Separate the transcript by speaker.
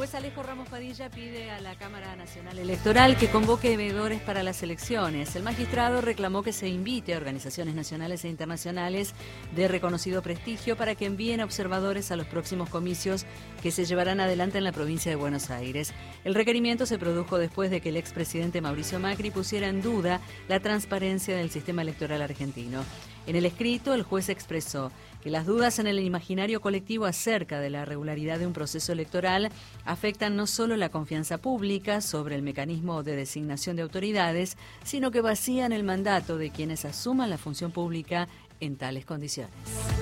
Speaker 1: juez Alejo Ramos Padilla pide a la Cámara Nacional Electoral que convoque veedores para las elecciones. El magistrado reclamó que se invite a organizaciones nacionales e internacionales de reconocido prestigio para que envíen observadores a los próximos comicios que se llevarán adelante en la provincia de Buenos Aires. El requerimiento se produjo después de que el expresidente Mauricio Macri pusiera en duda la transparencia del sistema electoral argentino. En el escrito, el juez expresó que las dudas en el imaginario colectivo acerca de la regularidad de un proceso electoral afectan no solo la confianza pública sobre el mecanismo de designación de autoridades, sino que vacían el mandato de quienes asuman la función pública en tales condiciones.